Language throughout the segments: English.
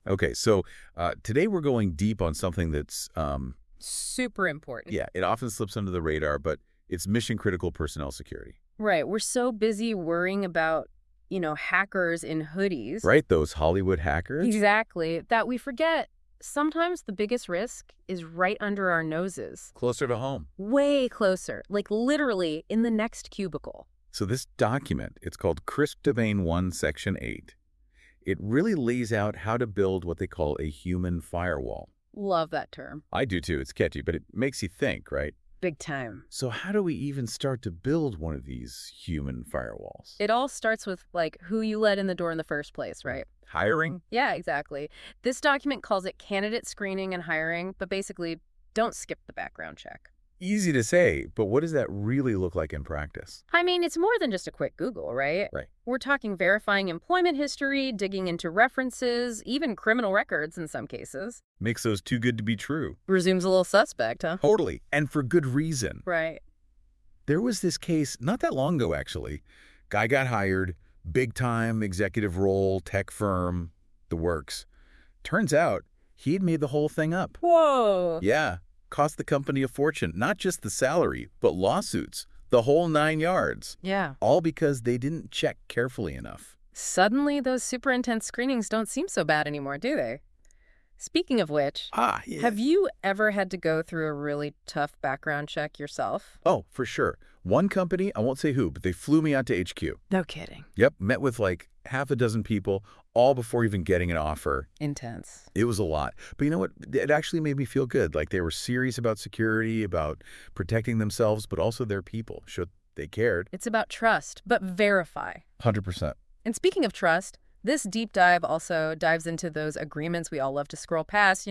Okay, so today we're going deep on something that's, Super important. yeah, it often slips under the radar, but it's mission-critical personnel security, Right. We're so busy worrying about, hackers in hoodies. right? Those Hollywood hackers? Exactly. That we forget sometimes the biggest risk is right under our noses. Closer to home. Way closer, like literally in the next cubicle. So this document, it's called CRISP Domain 1 Section 8. It really lays out how to build what they call a human firewall. Love that term. I do too, it's catchy, but it makes you think, right? Big time. So how do we even start to build one of these human firewalls? It all starts with like who you let in the door in the first place, right? Hiring? Yeah, exactly. This document calls it candidate screening and hiring, but basically don't skip the background check. Easy to say, but what does that really look like in practice? I mean, it's more than just a quick Google, right? Right. We're talking verifying employment history, digging into references, even criminal records in some cases. Makes those too good to be true. Resumes a little suspect, huh? Totally, and for good reason. Right. There was this case not that long ago, actually. Guy got hired, big-time executive role, tech firm, the works. Turns out he had made the whole thing up. Whoa. Yeah, cost the company a fortune, not just the salary, but lawsuits, the whole 9 yards. Yeah. All because they didn't check carefully enough. Suddenly, those super intense screenings don't seem so bad anymore, do they? Speaking of which, Yeah. have you ever had to go through a really tough background check yourself? Oh, for sure. One company, I won't say who, but they flew me out to HQ. No kidding. Yep, met with like half a dozen people, all before even getting an offer. Intense. It was a lot. But you know what? It actually made me feel good. Like they were serious about security, about protecting themselves, but also their people. Should they cared. It's about trust, but verify. 100%. And speaking of trust, this deep dive also dives into those agreements we all love to scroll past,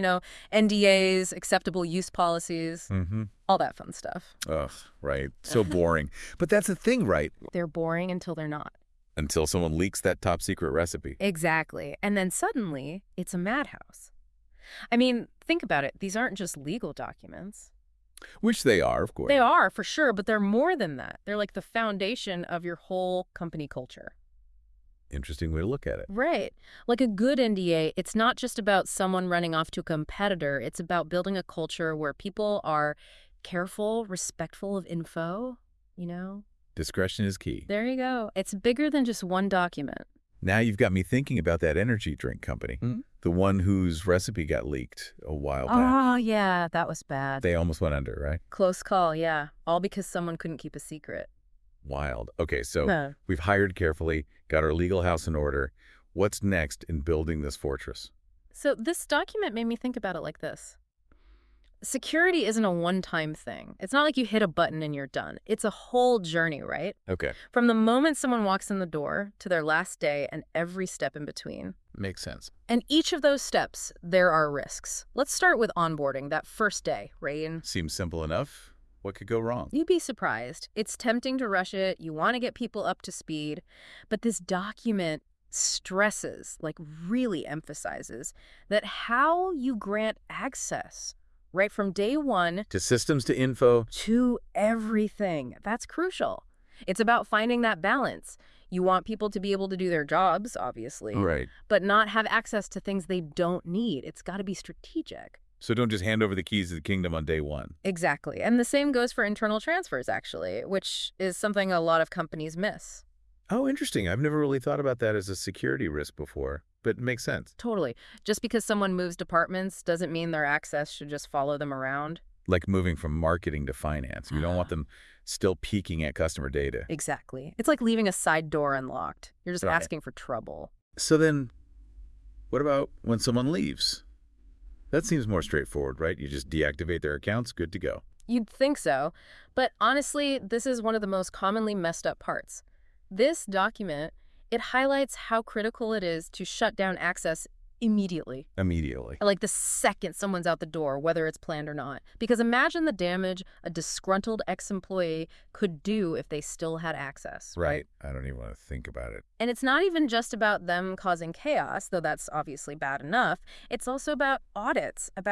NDAs, acceptable use policies, all that fun stuff. Ugh, right. So boring. But that's the thing, right? They're boring until they're not. Until someone leaks that top secret recipe. Exactly. And then suddenly, it's a madhouse. I mean, think about it. These aren't just legal documents. Which they are, of course. They are, for sure, but they're more than that. They're like the foundation of your whole company culture. Interesting way to look at it. Right. Like a good NDA, it's not just about someone running off to a competitor. It's about building a culture where people are careful, respectful of info, Discretion is key. There you go. It's bigger than just one document. Now you've got me thinking about that energy drink company. The one whose recipe got leaked a while back. Oh, yeah, that was bad. They almost went under, right? Close call, yeah. All because someone couldn't keep a secret. Wild. Okay, so Huh. we've hired carefully, got our legal house in order. What's next in building this fortress? So this document made me think about it like this. Security isn't a one-time thing. It's not like you hit a button and you're done. It's a whole journey, right? Okay. From the moment someone walks in the door to their last day and every step in between. Makes sense. And each of those steps, there are risks. Let's start with onboarding, that first day, Rain. Seems simple enough. What could go wrong? You'd be surprised. It's tempting to rush it. You want to get people up to speed. But this document stresses, like really emphasizes, that how you grant access, right from day one To systems, to info. to everything, that's crucial. It's about finding that balance. You want people to be able to do their jobs, obviously, Right. but not have access to things they don't need. It's got to be strategic. So don't just hand over the keys to the kingdom on day one. Exactly. And the same goes for internal transfers, actually, which is something a lot of companies miss. Oh, interesting. I've never really thought about that as a security risk before, but it makes sense. Totally. Just because someone moves departments doesn't mean their access should just follow them around. Like moving from marketing to finance. You don't want them still peeking at customer data. Exactly. It's like leaving a side door unlocked. You're just Right. asking for trouble. So then, what about when someone leaves? That seems more straightforward, right? You just deactivate their accounts, good to go. You'd think so. But honestly, this is one of the most commonly messed up parts. This document, it highlights how critical it is to shut down access immediately. Immediately. Like the second someone's out the door, whether it's planned or not. Because imagine the damage a disgruntled ex-employee could do if they still had access. Right. I don't even want to think about it. And it's not even just about them causing chaos, though that's obviously bad enough. It's also about audits, about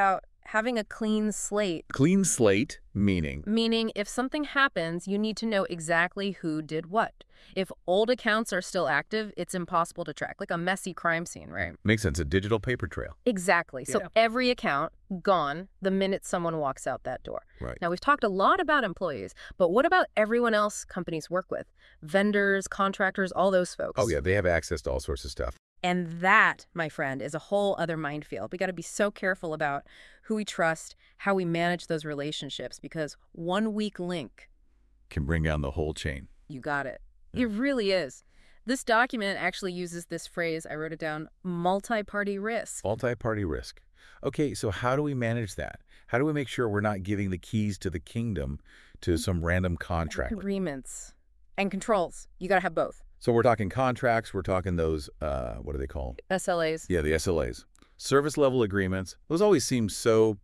having a clean slate. Clean slate, meaning? Meaning, if something happens, you need to know exactly who did what. If old accounts are still active, it's impossible to track, like a messy crime scene, right? Makes sense, a digital paper trail. Exactly. So Yeah. every account gone the minute someone walks out that door. Right. Now, we've talked a lot about employees, but what about everyone else companies work with? Vendors, contractors, all those folks. Oh, yeah, they have access to all sorts of stuff. And that, my friend, is a whole other minefield. We got to be so careful about who we trust, how we manage those relationships, because one weak link, Can bring down the whole chain. you got it. Yeah. It really is. This document actually uses this phrase, I wrote it down, multi-party risk. Multi-party risk. Okay, so how do we manage that? How do we make sure we're not giving the keys to the kingdom to some random contract? Agreements and controls. You got to have both. So we're talking contracts, we're talking those, what are they called? SLAs. Yeah, the SLAs. Service level agreements. Those always seem so,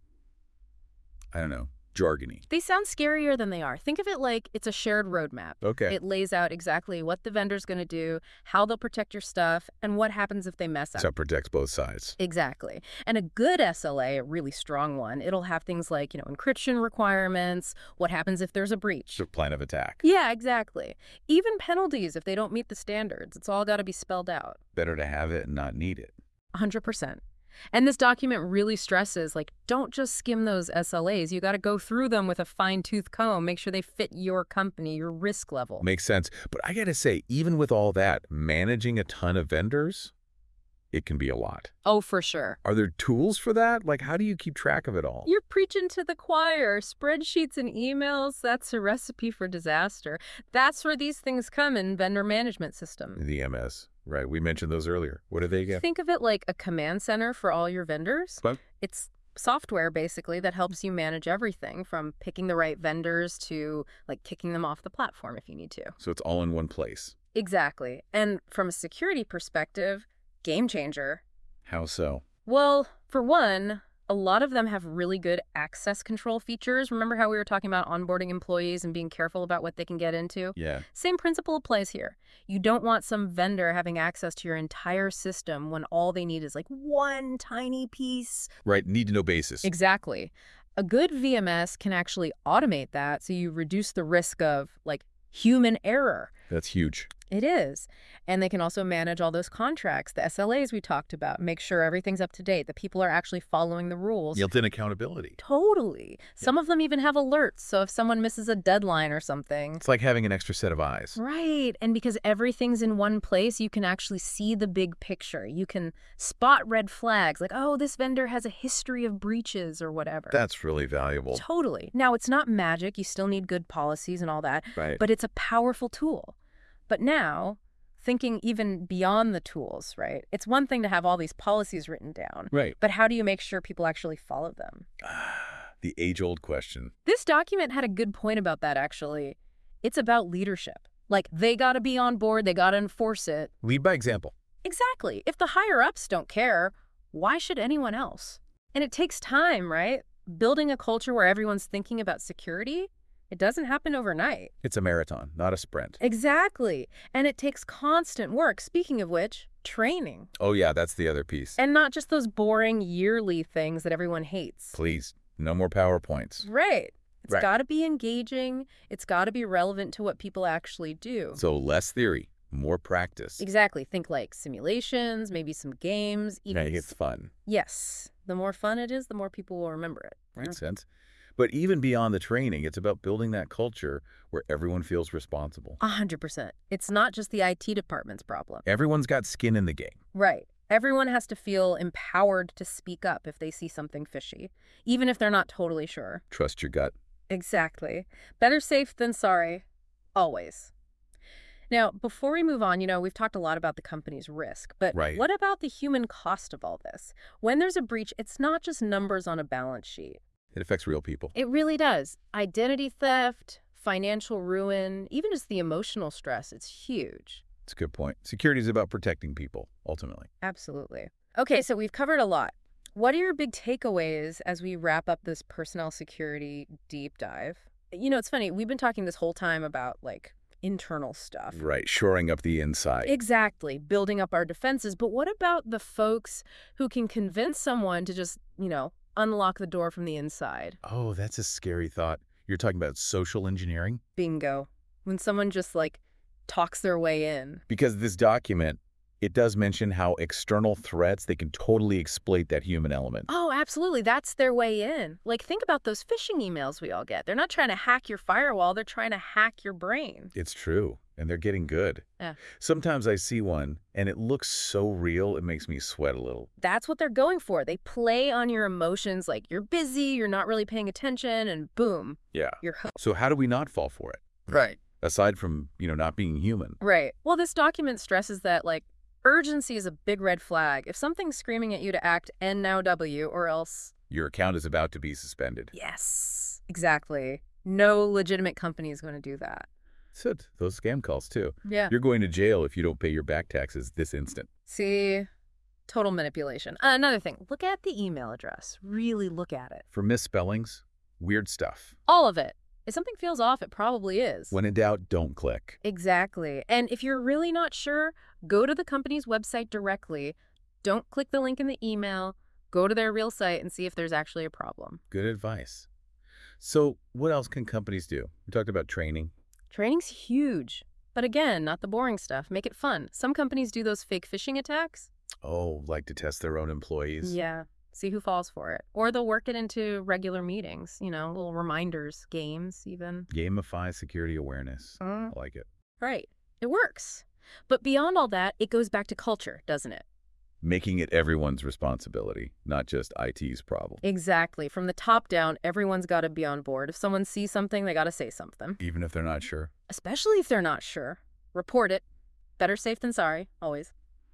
I don't know, jargony. They sound scarier than they are. Think of it like it's a shared roadmap. Okay. It lays out exactly what the vendor's going to do, how they'll protect your stuff, and what happens if they mess up. So it protects both sides. Exactly. And a good SLA, a really strong one, it'll have things like, encryption requirements, what happens if there's a breach. So plan of attack. Yeah, exactly. Even penalties if they don't meet the standards. It's all got to be spelled out. Better to have it and not need it. 100%. And this document really stresses, don't just skim those SLAs. You got to go through them with a fine-tooth comb, make sure they fit your company, your risk level. Makes sense. But I got to say, even with all that, managing a ton of vendors, it can be a lot. Oh, for sure. Are there tools for that? Like, how do you keep track of it all? You're preaching to the choir. Spreadsheets and emails, that's a recipe for disaster. That's where these things come in vendor management system. The MS, right? We mentioned those earlier. What do they get? Think of it like a command center for all your vendors. What? It's software, basically, that helps you manage everything from picking the right vendors to, kicking them off the platform if you need to. So it's all in one place. Exactly. And from a security perspective, game changer. How so? Well, for one, a lot of them have really good access control features. Remember how we were talking about onboarding employees and being careful about what they can get into? Yeah. Same principle applies here. You don't want some vendor having access to your entire system when all they need is one tiny piece. Right. Need to know basis. Exactly. A good VMS can actually automate that so you reduce the risk of human error. That's huge. It is. And they can also manage all those contracts, the SLAs we talked about, make sure everything's up to date, that people are actually following the rules. Built-in accountability. Totally. Some of them even have alerts, so if someone misses a deadline or something. It's like having an extra set of eyes. Right. And because everything's in one place, you can actually see the big picture. You can spot red flags, oh, this vendor has a history of breaches or whatever. That's really valuable. Totally. Now, it's not magic. You still need good policies and all that. Right. But it's a powerful tool. But now, thinking even beyond the tools, right? It's one thing to have all these policies written down. Right. But how do you make sure people actually follow them? The age-old question. This document had a good point about that, actually. It's about leadership. They got to be on board. They got to enforce it. Lead by example. Exactly. If the higher-ups don't care, why should anyone else? And it takes time, right? Building a culture where everyone's thinking about security, it doesn't happen overnight. It's a marathon, not a sprint. Exactly. And it takes constant work. Speaking of which, training. Oh, yeah, that's the other piece. And not just those boring yearly things that everyone hates. Please, no more PowerPoints. Right. It's Right. got to be engaging. It's got to be relevant to what people actually do. So less theory, more practice. Exactly. Think simulations, maybe some games. Yeah, Even it's fun. Yes. The more fun it is, the more people will remember it. Makes sense. But even beyond the training, it's about building that culture where everyone feels responsible. 100%. It's not just the IT department's problem. Everyone's got skin in the game. Right. Everyone has to feel empowered to speak up if they see something fishy, even if they're not totally sure. Trust your gut. Exactly. Better safe than sorry. Always. Now, before we move on, we've talked a lot about the company's risk, but Right. what about the human cost of all this? When there's a breach, it's not just numbers on a balance sheet. It affects real people. It really does. Identity theft, financial ruin, even just the emotional stress, it's huge. It's a good point. Security is about protecting people, ultimately. Absolutely. Okay, so we've covered a lot. What are your big takeaways as we wrap up this personnel security deep dive? It's funny. We've been talking this whole time about internal stuff. Right. Shoring up the inside. Exactly. Building up our defenses. But what about the folks who can convince someone to just, unlock the door from the inside. Oh, that's a scary thought. You're talking about social engineering? Bingo. When someone just, like, talks their way in. Because this document, it does mention how external threats, they can totally exploit that human element. Oh, absolutely. That's their way in. Like, think about those phishing emails we all get. They're not trying to hack your firewall. They're trying to hack your brain. It's true. And they're getting good. Yeah. Sometimes I see one, and it looks so real, it makes me sweat a little. That's what they're going for. They play on your emotions like you're busy, you're not really paying attention, and boom, Yeah. you're hooked. So how do we not fall for it? Right. Aside from, not being human. Right. Well, this document stresses that, like, urgency is a big red flag. If something's screaming at you to act N now W, or else... Your account is about to be suspended. Yes, exactly. No legitimate company is going to do that. That's it. Those scam calls, too. Yeah. You're going to jail if you don't pay your back taxes this instant. See? Total manipulation. Another thing, look at the email address. Really look at it. For misspellings, weird stuff. All of it. If something feels off, it probably is. When in doubt, don't click. Exactly. And if you're really not sure, go to the company's website directly. Don't click the link in the email. Go to their real site and see if there's actually a problem. Good advice. So what else can companies do? We talked about training. Training's huge. But again, not the boring stuff. Make it fun. Some companies do those fake phishing attacks. Oh, like to test their own employees? Yeah. See who falls for it. Or they'll work it into regular meetings, little reminders, games even. Gamify security awareness. I like it. Right. It works. But beyond all that, it goes back to culture, doesn't it? Making it everyone's responsibility, not just IT's problem. Exactly. From the top down, everyone's got to be on board. If someone sees something, they got to say something. Even if they're not sure. Especially if they're not sure. Report it. Better safe than sorry, always.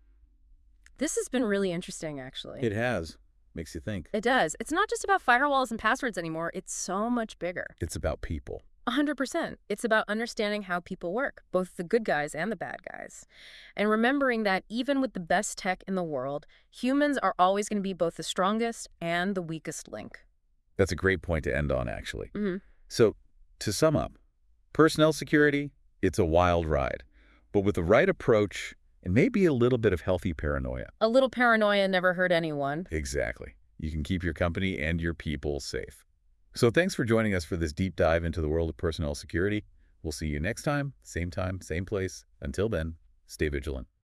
This has been really interesting, actually. It has. Makes you think. It does. It's not just about firewalls and passwords anymore. It's so much bigger. It's about people. 100%. It's about understanding how people work, both the good guys and the bad guys. And remembering that even with the best tech in the world, humans are always going to be both the strongest and the weakest link. That's a great point to end on, actually. Mm-hmm. So, to sum up, personnel security, it's a wild ride. But with the right approach, and maybe a little bit of healthy paranoia. A little paranoia never hurt anyone. Exactly. You can keep your company and your people safe. So thanks for joining us for this deep dive into the world of personnel security. We'll see you next time, same place. Until then, stay vigilant.